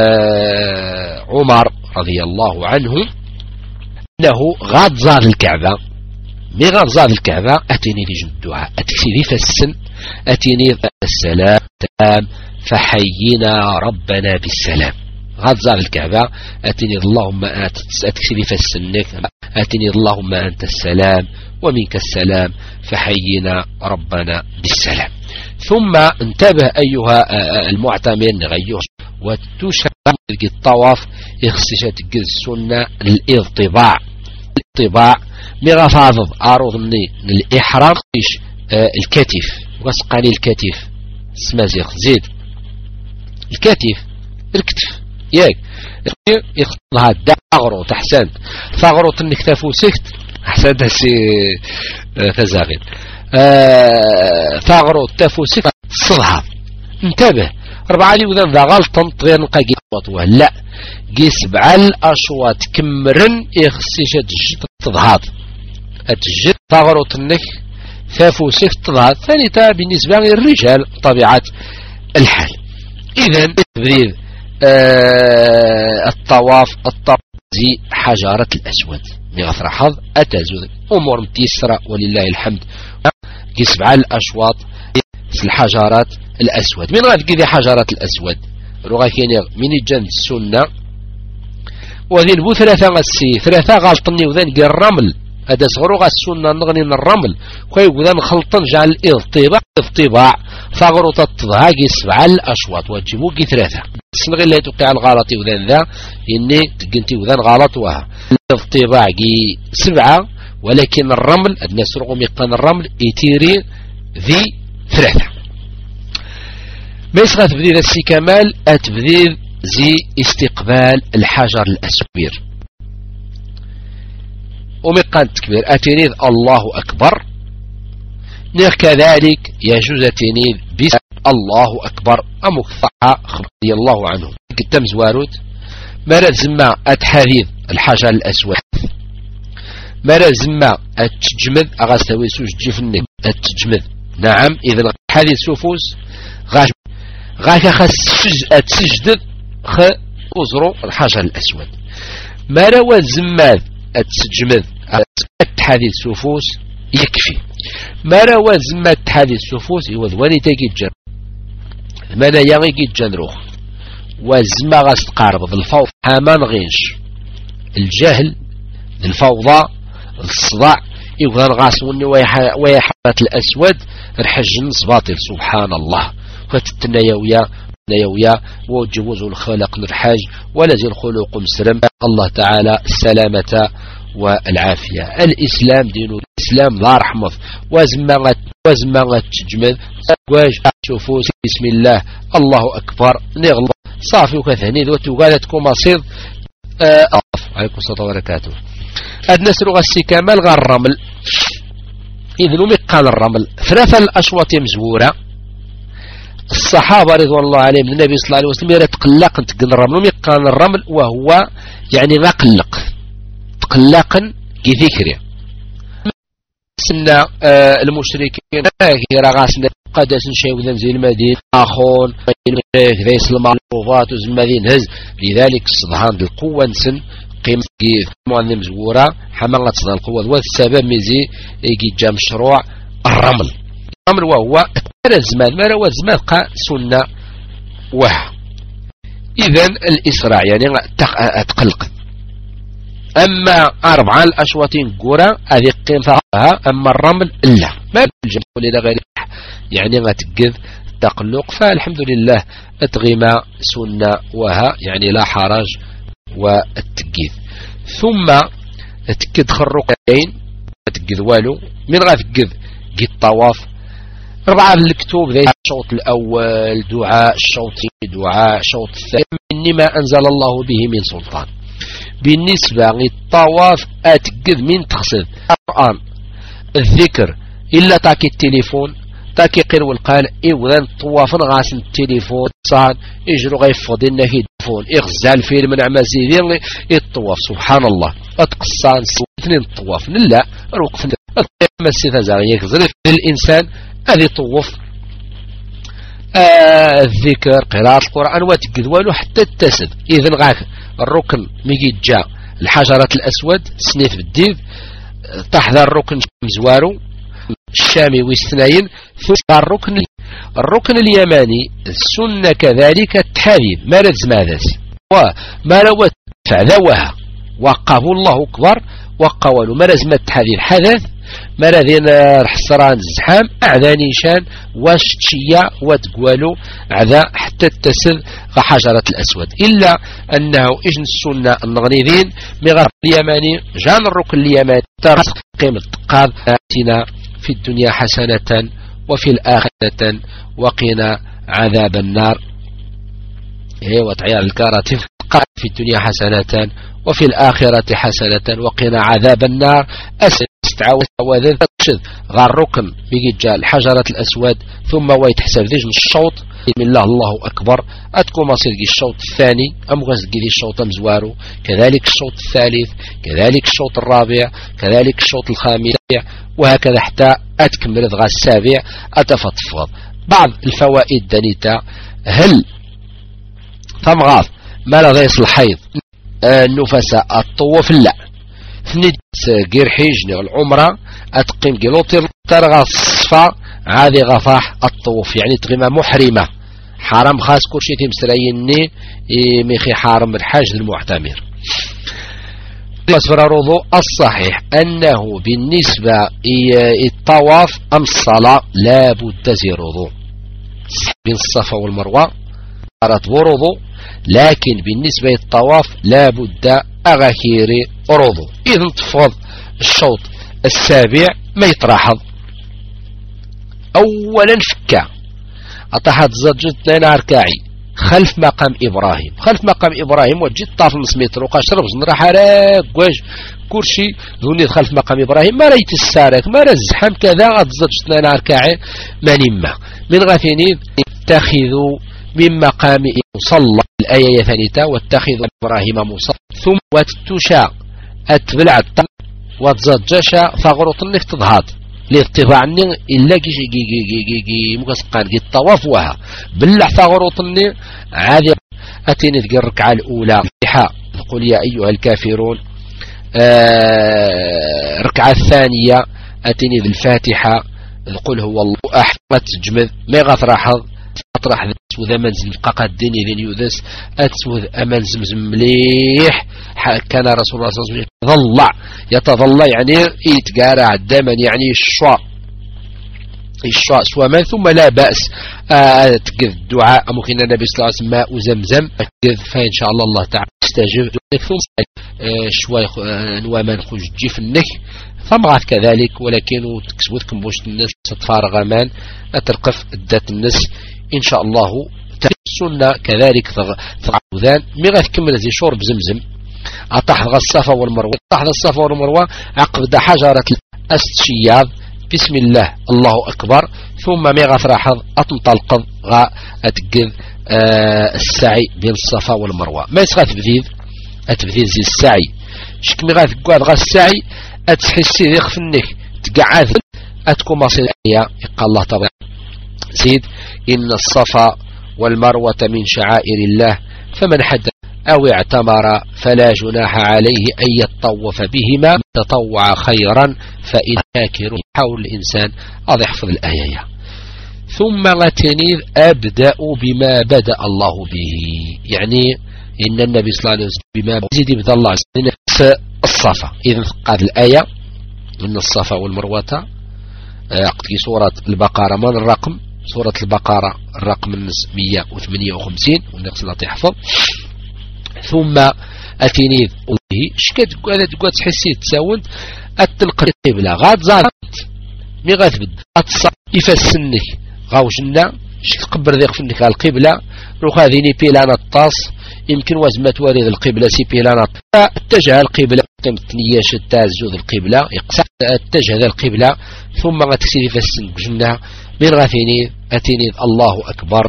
آه عمر رضي الله عنه أنه غاد زار الكعبة مي غاد زار الكعبة أتيني لجن الدعاء أتكسي في السن أتيني السلام تام فحينا ربنا بالسلام. غاد زار الكعبة أتيني اللهم أتكسي في السنك أتيني اللهم أنت السلام ومنك السلام فحينا ربنا بالسلام. ثم انتبه أيها المعتمر نغيوه وتشرع الطواف يخصيشات السنة الاضطباع الاضطباع مغفاضض أروضني الإحرام آه الكتف وسقاني الكتف سمازيخ زيد الكتف الكتف ياك يخطها داغرو تحسن ثغرو تنك تفو سكت أحسن تسي آه تزاغل آه ثغرو تفو سكت صدها. انتبه ربعة لي وذن ذا غلطن غير نلقى قيمة لا قي سبع الأشواط كمرن يخصيش تجد تضهاد التجد ثغرو تنك ثافو سيف تضهاد ثاني تا بالنسبة للرجال طبيعة الحال. إذن تبريد آه الطواف الطواف زي حجارة الأسود مغفر حظ أتازود أمور متيسرة ولله الحمد قي سبع الأشواط الحجارات الأسود. من غير كذا حجارات الأسود رغا كيني من الجند السنة وذي البو ثلاثة غسي ثلاثة غالطني وذن قي الرمل هذا صغرو غا السنة نغني من الرمل كوي وذن خلطن جعل الاضطباع الاضطباع ثغرو تطضها قي سبع الأشواط وتجيبو قي ثلاثة السنة غير لا توقع الغلط وذن ذا إني تقنتي وذن غلط وها الاضطباع قي سبعة ولكن الرمل الناس رغم يقان الرمل يتيري ذي ثلاثة. ما يسغى تبديل السي كمال أتبديل زي استقبال الحجر الأسود ومقان تكبير أتنيذ الله أكبر نير كذلك يجوز أتنيذ بس الله أكبر أمكثع رضي الله عنه قدام زوارود ما لازم أتحريض الحجر الأسود ما لازم أتجمد أغاستوي سوج جفنك أتجمد نعم إذن حديث سوفوس غاش غاك خاص أتسجد خ أزرو الحجر الأسود ما روى الزماد أتسجمد أتحديث سوفوس يكفي ما روى الزماد أتحديث سوفوس يوذواني تاكي الجن ما لا يغيكي الجنروخ والزما غاس تقارب الفوضى حامان غينش الجهل الفوضى الصداع يقول غاسوني ويحبات الأسود الحجن صباطل سبحان الله فتتنايويا نيويا وجوز الخلق نرحاج ولازم الخلق مسرم الله تعالى السلامة والعافية. الإسلام دين الإسلام لا رحمة وزمغت وزمغت تجمد واج شوفوا بسم الله الله أكبر نغلط صافي وكثني ذو تقالتكم مصير آه عليكم السلام وبركاته. الناس لغة السكامة لغا الرمل إذن مقال الرمل ثلاثة الأشواط مزورة الصحابة رضوان الله عليهم النبي صلى الله عليه وسلم يرى تقلق تقل الرمل مقال الرمل وهو يعني غا قلق تقلقا كذكري سنة آه المشركين هي رغاسنا قدس شيء وذن زي المدينة آخون ذي يسلم على الوفات وزي المدينة هز لذلك صدهان القوة نسن قيمة معظم زورة حملة صدهان القوة والسبب مزي يجي جا مشروع الرمل الرمل وهو ماذا الزمان ما هو الزمان قا سنة واه إذن الإسراع يعني تقلق أما أربعة الأشواطين قرى هذه قيمتها أما الرمل لا ما الجمهور إلى غير يعني ما تقذ تقلق فالحمد لله أتغيما سنة وها يعني لا حرج والتقذ ثم تقذ خرقين تقذ والو من غير تقذ قي الطواف أربعة الكتوب ذي الشوط الأول دعاء الشوط دعاء الشوط الثاني إني ما أنزل الله به من سلطان بالنسبة للطواف أتقذ من تقصد القرآن الذكر إلا تاكي التليفون تاكي قلو القال إيوذان طوافن غاسن التليفون صان إجرو غيفض إنه يدفون إغزال فيل من عمازيدين الطواف سبحان الله أتقصان سوثنين الطواف لا الوقف المسيطة زاغي يكزر الإنسان هذه طوف آه الذكر قراءة القرآن وتقذ والو حتى التسد إذن غاك الركن ميجي جاء الحجرة الأسود سنيت بالديد تحت الركن مزوارو الشامي والاثنين ثم الركن الركن اليماني السنة كذلك التحريم ما لازم هذا وما لو فعذوها وقاه الله أكبر وقالوا ما لازم التحريم حدث ما لذين الحصران الزحام أعذاني شان واش تشيا وتقوالوا عذا حتى التسد حجرة الأسود إلا أنه إجن السنة النغنيذين مغرب اليماني جان الركن اليماني ترسق قيمة قاد آتنا في الدنيا حسنة وفي الآخرة وقنا عذاب النار هي وتعيار الكاراتف قاد في الدنيا حسنة وفي الآخرة حسنة وقنا عذاب النار أسد استعاوذ وذن تشذ غار ركن بيجي جاء الحجرة الأسود ثم ويتحسب ذيج من الشوط من الله الله أكبر أتكو مصير الشوط الثاني أم غزق ذي الشوط مزوارو كذلك الشوط الثالث كذلك الشوط الرابع كذلك الشوط الخامس وهكذا حتى أتكمل غا السابع أتفضفض بعض الفوائد دنيتا هل تمغاث ما لا ضيص الحيض النفساء الطوف لا ثنيت غير حيجني العمرة أتقيم قلوطير ترغى الصفا عادي غفاح الطوف يعني تغيما محرمة حرام خاص كل شيء تمسريني ميخي حرام الحاج المعتمر أسفر الوضوء الصحيح أنه بالنسبة الطواف أم الصلاة لا بد زي وضوء بين الصفا والمروة أردت وضوء لكن بالنسبة للطواف لا بد أغاكيري رضو إذن تفض الشوط السابع ما يتراحظ أولا فكا أطاحت زجت لنا أركاعي خلف مقام إبراهيم خلف مقام إبراهيم وجدت طاف نص متر وقاشرب زنراح راك واش كرشي ذوني خلف مقام إبراهيم ما ريت السارك ما رزحم كذا أتزجت لنا أركاعي ما نما من غثيني اتخذوا من مقام مصلى الآية ثانية واتخذوا إبراهيم مصلى ثم وتتشا أتبلع الطم وتزجشا فغرط النك تضهاد لارتفاعني إلا كي كي كي كي كي مقصقان كي الطواف وها بلع فغرطني عادي أتيني ذكر الركعة الأولى قل يا أيها الكافرون آه الركعة الثانية أتيني بالفاتحة قل هو الله أحد تجمد ما يغطرحض أطرح أتسوذ أمنزم قاقا الدنيا ذين يودس أتسوذ أمنزم مليح كان رسول الله صلى الله عليه وسلم يتضلع يتضلع يعني يتقارع الدم يعني الشواء الشواء سواء ثم لا بأس آه تقذ الدعاء ممكن النبي صلى الله عليه وسلم ماء وزمزم تقذ فإن شاء الله الله تعالى يستجيب ثم آه شوي آه نوامان خج جيف النك فمغات كذلك ولكن تكسبوتكم بوش الناس تتفارغ امان اترقف الدات الناس ان شاء الله السنة كذلك ثغوذان مي غاث كمل زي شرب زمزم أتحض الصفا والمروة تحض الصفا والمروة عقب حجرة أستشياض بسم الله الله أكبر ثم ميغاث راحض أتنطلق غا أتقذ آه السعي بين الصفا والمروة ما يسغى تبذيذ أتبذيذ زي السعي شك ميغاث قواد غا السعي أتحسي ذي خفنك تقعاذ أتكو مصير يقال الله طبعا زيد إن الصفا والمروة من شعائر الله فمن حد أو اعتمر فلا جناح عليه أن يتطوف بهما تطوع خيرا فإن شاكر حول الإنسان أضع يحفظ الآية ثم غتنيذ أبدأ بما بدأ الله به يعني إن النبي صلى الله عليه وسلم بما يزيد يبدأ الله عز وجل الصفا إذن قاد الآية إن الصفا والمروة أقضي سورة البقرة من الرقم سورة البقرة الرقم مئة وثمانية وخمسين والنقص لا تحفظ ثم أتينيذ به شكت قادة تقول تحسي تساونت أتلقى القبلة غاد زارت مي غاد بد أتص يفسنك غاوجنا شك قبر ذيق فنك على القبلة روح هذيني بيلانا الطاس يمكن وزمة وارد القبلة سي بيلانا اتجه القبلة تمتنية شتاز جوذ القبلة يقصد اتجه القبلة ثم غتكسي يفسنك جنا من غاثيني أتيني الله أكبر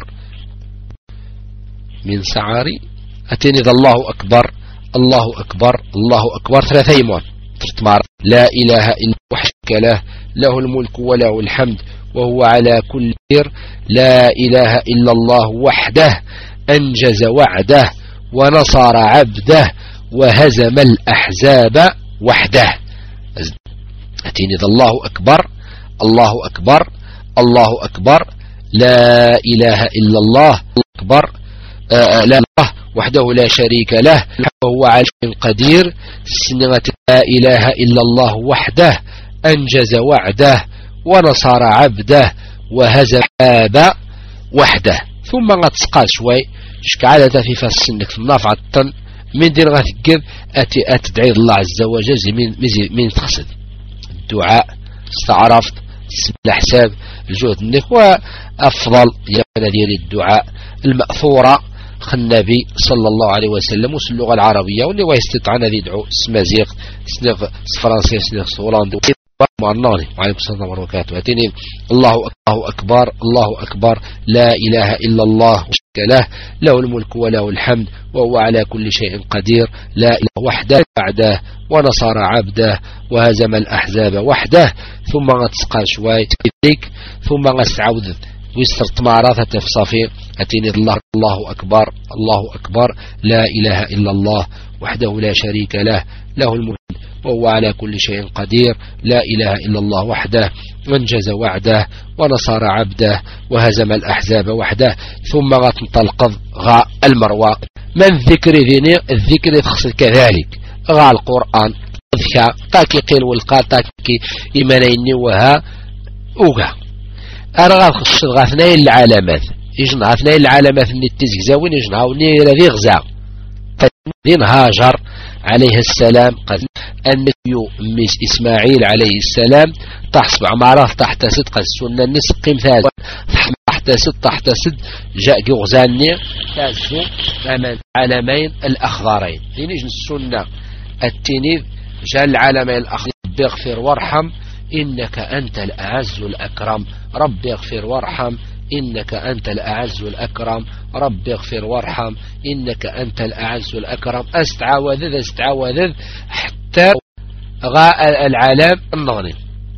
من سعاري أتيني الله أكبر الله أكبر الله أكبر ثلاثة يمون ترتمار لا إله إلا وحدك له له الملك وله الحمد وهو على كل شيء لا إله إلا الله وحده أنجز وعده ونصر عبده وهزم الأحزاب وحده أتيني الله أكبر الله أكبر الله أكبر لا إله إلا الله أكبر آه لا الله وحده لا شريك له وهو على كل شيء قدير سنة لا إله إلا الله وحده أنجز وعده ونصر عبده وهزم الأحزاب وحده ثم غتسقى شوي شكعادة في فاس سنك في النافع الطن من دين غتقذ أتي أتدعي الله عز وجل من من تقصد الدعاء استعرفت اسم الحساب الجهد النك وأفضل يا ديال الدعاء المأثورة النبي صلى الله عليه وسلم وس اللغة العربية واللي ويستطيع أن يدعو اسمازيغ سنغ فرنسي سنغ هولندي معناني وعليكم السلام وبركاته أتيني الله الله أكبر الله أكبر لا إله إلا الله له له الملك وله الحمد وهو على كل شيء قدير لا إله وحده بعده ونصر عبده وهزم الأحزاب وحده ثم غتسقى شوية تكتيك ثم غتعاود ويستر تمارات تفصافي أتيني الله الله أكبر الله أكبر لا إله إلا الله وحده لا شريك له له الملك وهو على كل شيء قدير لا إله إلا الله وحده أنجز وعده ونصر عبده وهزم الأحزاب وحده ثم غتنطلق غاء المروى من ذكر ذيني الذكر يتخص كذلك غاء القرآن ذكا تاكي قيل والقال تاكي إيمانيني وها أوغا أنا غاخص غاثنين العالمات يجنها اثنين العالمات اللي تزكزاوين يجنها وني رذي غزا فدين هاجر عليه السلام قد النبي مس إسماعيل عليه السلام تحسب عماره تحت صدق السنة النس قيم ثاز تحت صد تحت صد جاء غزاني تازو أمان العالمين الأخضرين ينجن السنة التنيذ جاء العالمين الأخضرين بيغفر وارحم إنك أنت الأعز الأكرم رب اغفر وارحم إنك أنت الأعز الأكرم رب اغفر وارحم إنك أنت الأعز الأكرم أستعوذذ أستعوذذ حتى غاء العالم النغني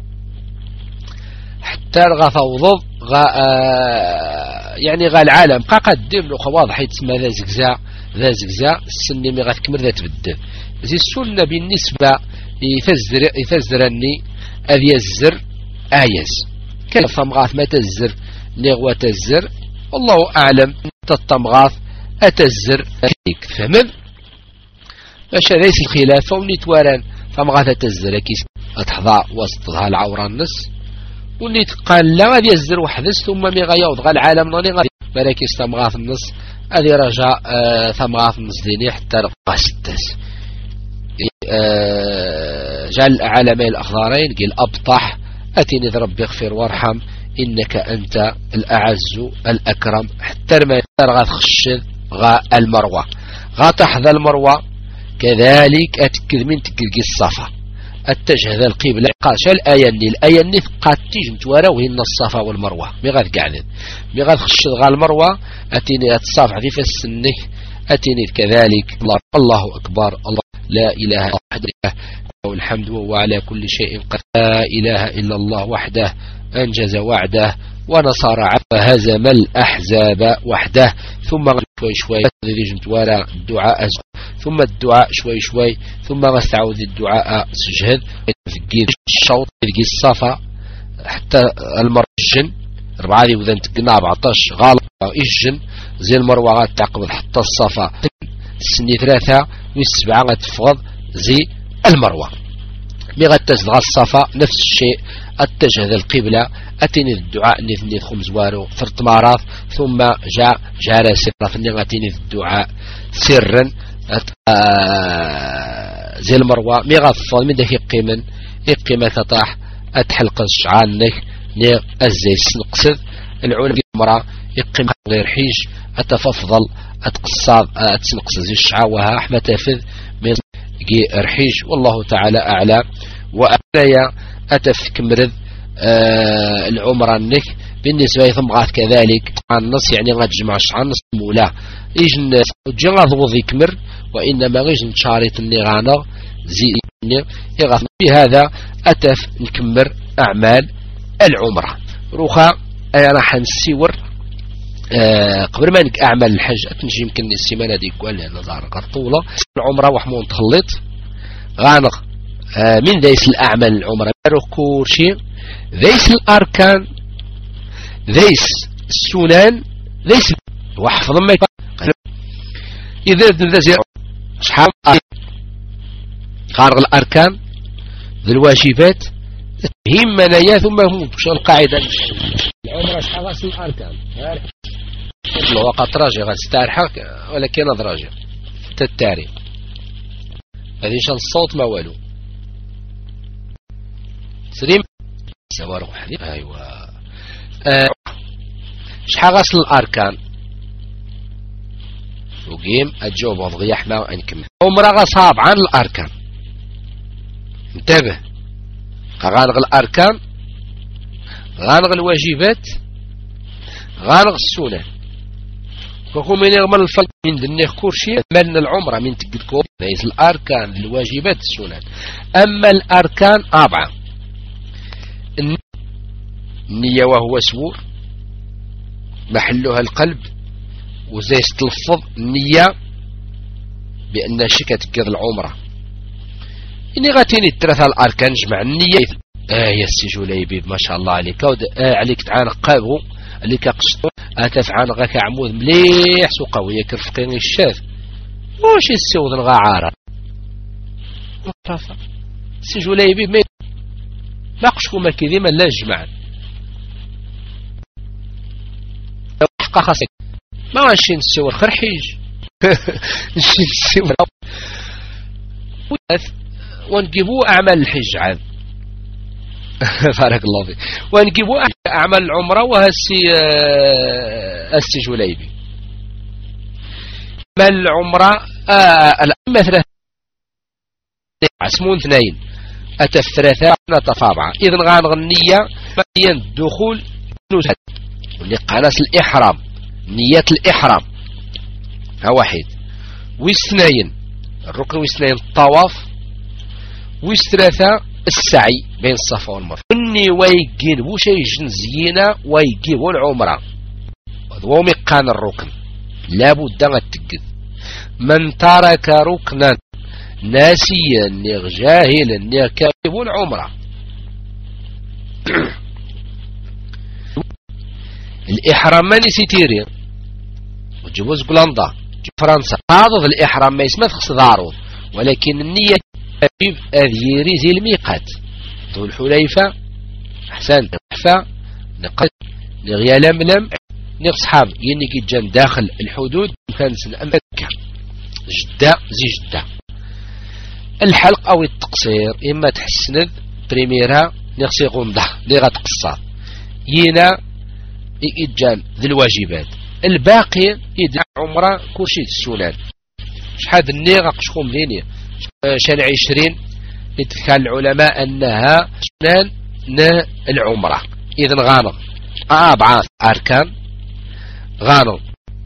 حتى غا فوضض غا يعني غا العالم قا قدم له واضح يتسمى ذا زكزاء ذا زكزاء السنة مي غتكمل ذا تبدل زي السنة بالنسبة يفزر يفزرني أذ يزر آيز كيف مغاث ما تزر نغوة تزر والله أعلم تطمغاث أتزر فيك فهمت باش ليس الخلاف ونتوارن فمغاث تزر كيس أتحضى وسطها العورة النس ونيت قال لا غادي يزر وحدث ثم مي غيوض غا العالم نوني غادي بلاكي استمغاث النص هذه رجاء آه ثمغاث النص ديني حتى رقا ستاس آه جعل العالمين الأخضرين قيل أبطح أتيني ربي اغفر وارحم إنك أنت الأعز الأكرم حتى ما غا تخشد غا المروة غا تحذى المروة كذلك أتكد من تكد الصفا اتجه ذا القبلة قال شال الآية النيل الآية النيل قد تيجي نتوارا وهي الصفا والمروة مي غاد قاعدين مي غاد خشد غا المروة أتيني أتصافح في السنك أتيني كذلك الله, الله أكبر الله لا إله إلا وحده والحمد وهو على كل شيء قدير لا إله إلا الله وحده أنجز وعده ونصر عبده هزم الأحزاب وحده ثم شوي شوي ورا الدعاء ثم الدعاء شوي شوي ثم غستعوذ الدعاء سجهد في الشوط في الصفا حتى المرجن ربعة دي وذا نتقنا بعطش غالب إجن زي المروة غتعقب حتى الصفا السني ثلاثة والسبعة غتفغض زي المروة مي غتزغ الصفا نفس الشيء اتجه ذا القبلة أتيني الدعاء نثني خمس وارو ثلاث مرات ثم جاء جار سرا ثني غتيني الدعاء سرا زي المروة مي غفض من ذاك يقيمن يقيمة تطاح أتحلق الشعانك ني أزي سنقصد العلم مرة يقيم غير حيج أتفضل أتقصاد أتسنقصد زي الشعاوها أحمد تفذ من جي رحيج والله تعالى أعلى وأنا أتفك مرض آه العمرة النك بالنسبة ثم غاث كذلك النص يعني غاد جمع شعر نص مولا إجن جغاض وضي كمر وإنما غيجن شاريط النغانا زي يغاث بهذا أتف نكمر أعمال العمرة روخا أنا راح نسيور آه قبل ما نك أعمال الحج أتنجي يمكن السيمانة دي قال لأن ظهر قد طولة العمرة وحمون تخلط غانق آه من ذيس الأعمال العمرة كور شيء ذيس الأركان ذيس السنان ذيس وحفظ ما يكون إذا ذا شحال خارج الأركان ذي الواجبات هم منايا ثم هم شو القاعدة العمرة شحال غاس الأركان لو وقت راجع غاسترحق ولكن راجع تتاري هذه شان الصوت ما والو سليم سوار وحدي ايوا أه شحال غاس الأركان وقيم الجواب وضغي احنا ونكمل عمرة غصاب عن الأركان انتبه غانغ الأركان غانغ الواجبات غانغ السنن وكم من يغمل الفلق من دنيخ كورشي مالنا العمرة من تقد كور ليس الأركان الواجبات السنن أما الأركان أربعة النية وهو سور محلها القلب وزي تلفظ النية بأن شكت كذا العمرة إني غاتيني الثلاثة الأركان جمع النية آه يا السي جوليبي ما شاء الله عليك ود آه عليك تعانق قابو اللي كقشطو أتفعان غاك عمود مليح سو قوية كرفقيني الشاف واش السود الغعارة السي جوليبي ما ما قشكو ما كذي ما لا جمع حقا خاصك ما واشي نسور خرحيج نشي نسور ونجيبو أعمال الحج عاد بارك الله فيك ونجيبو أعمال العمرة وهسي السي جوليبي أعمال العمرة الأئمة ثلاثة اسمون اثنين أتى الثلاثة نتفابعة إذن غانغ النية معنيا الدخول نزهد واللي قناس الإحرام نية الإحرام ها واحد واثنين الركن واثنين الطواف وثلاثة السعي بين الصفا والمروة اني ويجين بو شي جنزينا ويجيبوا العمرة هو مقان الركن لابد ان تتقد من ترك ركنا ناسيا نغ جاهلا نغ كاتب العمرة الإحرام ما نسيتيرين وجيبوا زبلندا فرنسا هذا الإحرام ما يسمى خص ضارو ولكن النية أذيري زي الميقات ذو الحليفة أحسن حفا نقد نغيا لملم نصحاب يني جان داخل الحدود كان سن أمريكا جدة زي جدة الحلق أو التقصير إما تحسند بريميرا نغسي غنضة لي غتقصر ينا إجان ذي الواجبات الباقي يدعى عمره كرشي السنان شحال الني غاقشكم ديني شان عشرين كان العلماء أنها شنان العمرة. إذن غانغ أربعة أركان غانغ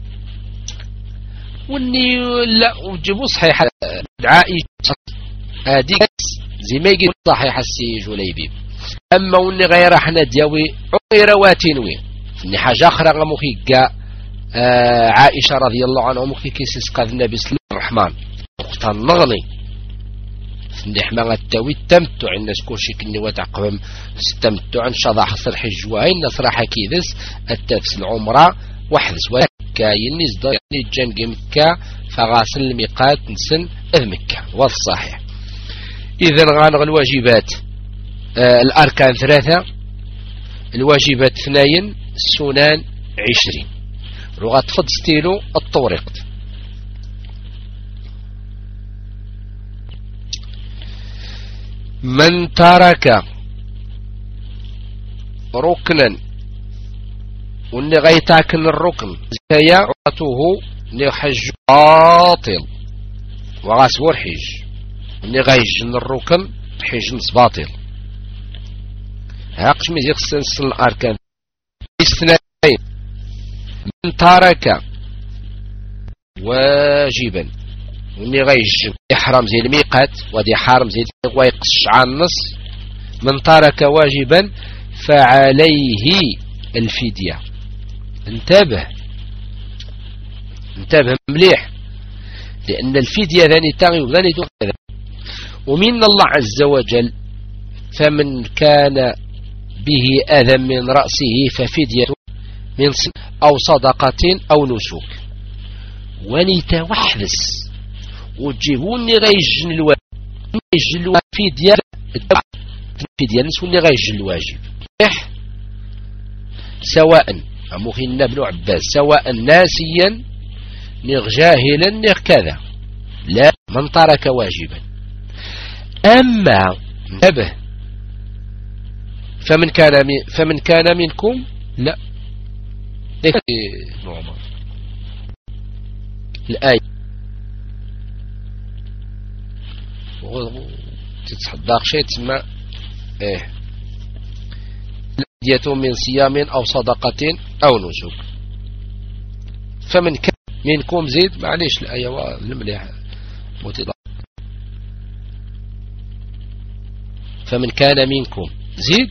وني لا وجبوا صحيحة عائشة هذيك زي ما يقول صحيحة السي جليبي. أما وني غير احنا دياوي غير واتينوي ني حاجة أخرى غمخيكا آه عائشة رضي الله عنها مخيكي سيسقى النبي صلى الله عليه وسلم وقتا نغني نحما غتاوي التمتع الناس كلشي كني وتعقبم استمتع ان شاء الله حصر حج وين صراحة كيدس التفس العمرة واحد سواء كاين نزدا يعني جان مكة فغاسل الميقات نسن اذ مكة والصحيح. اذا غانغ الواجبات آه الاركان ثلاثة الواجبات اثنين السنان عشرين لغة تفض ستيلو الطورقت. من ترك ركنا وني غيتاكن الركن زكايا عطوه نحج باطل وغاسور حج وني غيجن الركن حج باطل هاقش ميزيق سنسل الاركان اثنين من ترك واجبا وني غيجن يحرم زي الميقات ودي حرم زي ويقص عن النص. من ترك واجبا فعليه الفدية. انتبه انتبه مليح لأن الفدية ذاني تغي وذاني تغي. ومن الله عز وجل فمن كان به أذى من رأسه ففدية من أو صدقة أو نسك. ونيتا وحدث وتجيبوني غيجن الواجب غيجن الواجب فدية فدية نسوني غيجن الواجب سواء مخين ابن عباس سواء ناسيا نغ جاهلا نغ كذا لا من ترك واجبا. أما انتبه فمن كان فمن كان منكم لا نعم الآية تتصدق شيء تسمى ايه فدية من صيام او صدقة او نسك. فمن كان منكم زيد معليش الآية المليحة متضاد. فمن كان منكم زيد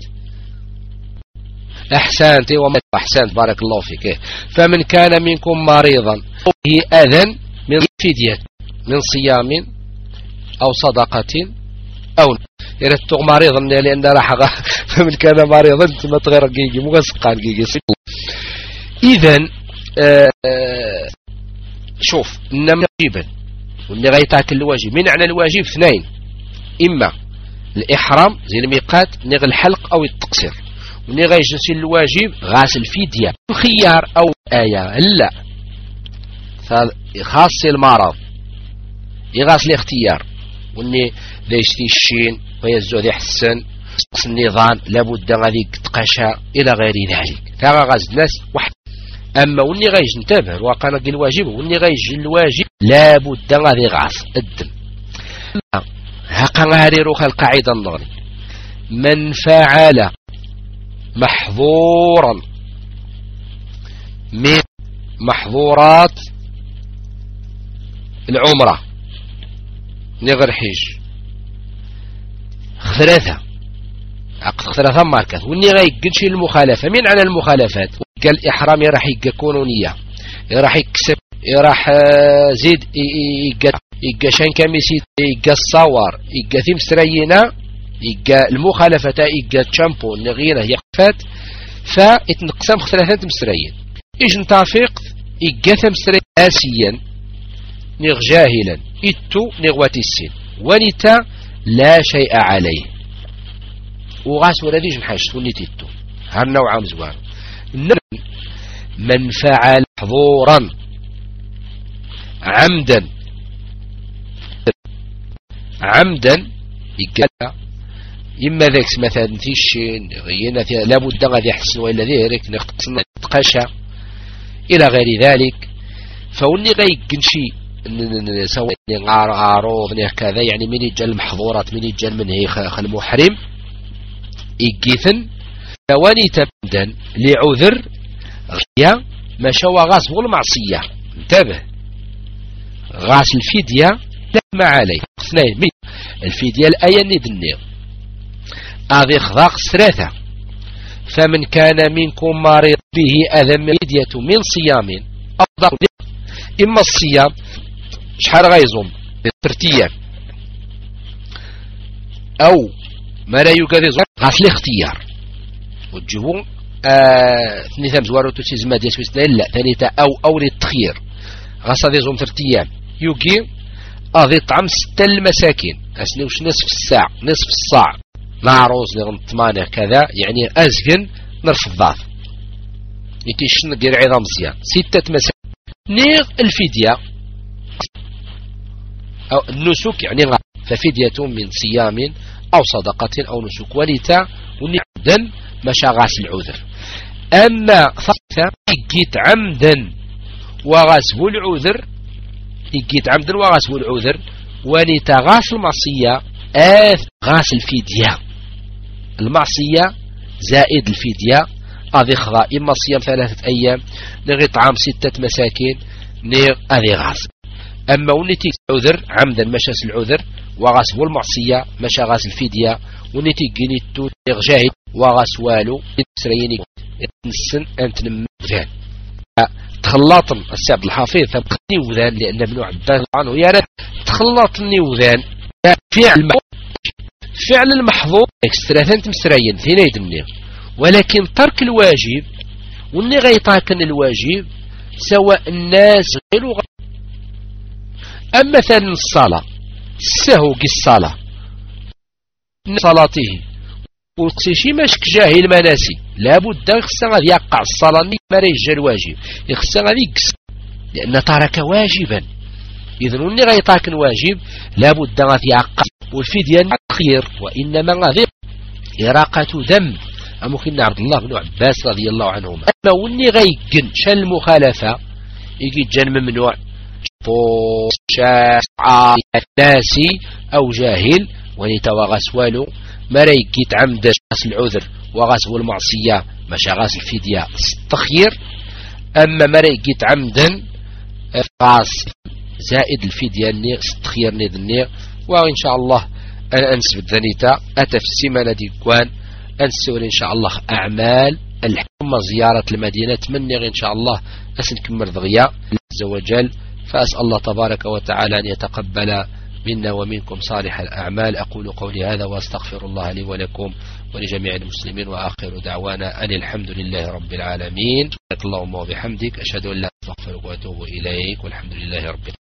احسنت وما احسنت بارك الله فيك. فمن كان منكم مريضا به اذى من فدية من صيام أو صدقة أو يرتق مريضا لأن راح فمن كان مريضا ثم تغير جيجي مغسقان جيجي. إذن آه شوف إنما واجبا واللي غيتاكل الواجب من على الواجب اثنين إما الإحرام زي الميقات نغ الحلق أو التقصير واللي غيجنسي الواجب غاس الفدية الخيار أو آية لا خاص المرض يغاس الاختيار وني ليشتي الشين ويزو ذي حسن النظام لابد غادي تقشى الى غير ذلك فغاز الناس واحد. اما وني غايج نتابع الواقع نقي الواجب وني غايج الواجب لابد غادي غاص الدم. هاقا غاري روخ القاعدة النغري من فعل محظورا من محظورات العمره نغر حيج ثلاثة عقد ثلاثة ماركات وني غيقل شي المخالفة. من على المخالفات قال الإحرام راح يكون نية راح يكسب راح زيد يقا شان كاميسي يقا الصور يقا ثيم سرينا يقا المخالفة يقا تشامبو نغيره يقفات فاتنقسم ثلاثة مسرين إيش نتافق يقا ثم سرين آسيا نغ جاهلا إتو نغوات السن ونتا لا شيء عليه وغاس ولديش نحاش ونيت إتو هالنوع مزوان. من فعل حضورا عمدا عمدا يقال إما ذاك مثلا تيشين غينا لابد غادي يحسن وإلا ذلك نقصنا تقشى إلى غير ذلك فوني غيقن شي سواء عارو كذا يعني من يجي المحظورات من يجي من هي المحرم يجيثن ثواني تبدا لعذر غيا ما شوى غاس المعصية انتبه غاس الفدية لا ما عليه اثنين من الفدية الآية ندني هذه خضاق ثلاثة فمن كان منكم مريض به أذى من فدية من صيام أفضل إما الصيام شحال غيزوم ترتيا أو ما لا يقدر غاس الاختيار وتجيبون ثاني ثام زوارو تسيز ما ديال سويس لا ثاني أو أو للتخيير غاس هذه زوم ترتيا يوكي هذه طعم ستة المساكين أسني وش نصف الساعة نصف الصاع مع روز لغنطمانة كذا يعني أزقن نرف الضعف يتيشن دير عظام صيام ستة مساكين نيغ الفدية أو النسك يعني ففدية من صيام أو صدقة أو نسك ولتا ونعدا مشا غاس العذر أما ثالثا إجيت عمدا وغاسب العذر إجيت عمدا وغاسب العذر ولتا غاس المعصية آث غاس الفدية المعصية زائد الفدية هذه خضاء إما صيام ثلاثة أيام نغي طعام ستة مساكين نغ هذه غاس أما ونتي عذر عمدا مشاس العذر وغاسب المعصية مشا غاس الفدية ونتي جنيتو نغ جاهد وغاس والو تسريني نسن أنت نمذان تخلطن السعد الحفيظ فبقني وذان لأن ابن عباس عنه يا رب تخلطني وذان فعل فعل المحظوظ اكستراثان تمسرين ثين يدني ولكن ترك الواجب واللي غيطاكن الواجب سواء الناس غير وغير أما مثلا الصلاة السهو كي الصلاة صلاته وقسيشي ماشك جاهل مناسي لابد يخص غادي يقع الصلاة ما ريجا الواجب يخص غادي يقص لأن ترك واجبا إذن اللي غيطاكن واجب لابد غادي يقع والفدية خير وإنما غادي إراقة دم ممكن عبد الله بن عباس رضي الله عنهم أما واللي غيقن شان المخالفة يجي جن ممنوع شاع ناسي أو جاهل ونتوغس والو ما ريكيت عمد غاس العذر وغاس المعصية ماشا غاس الفدية التخيير أما ما ريكيت عمدا غاس زائد الفدية النير التخيير نيد النير وإن شاء الله أنا أنسب الذنيتا أتفسيما نديكوان أنسول إن شاء الله أعمال الحكومة زيارة المدينة تمنى إن شاء الله أسنكم مرضغيا عز وجل فأسأل الله تبارك وتعالى أن يتقبل منا ومنكم صالح الأعمال أقول قولي هذا وأستغفر الله لي ولكم ولجميع المسلمين وآخر دعوانا أن الحمد لله رب العالمين اللهم وبحمدك أشهد أن لا أستغفرك وأتوب إليك والحمد لله رب العالمين.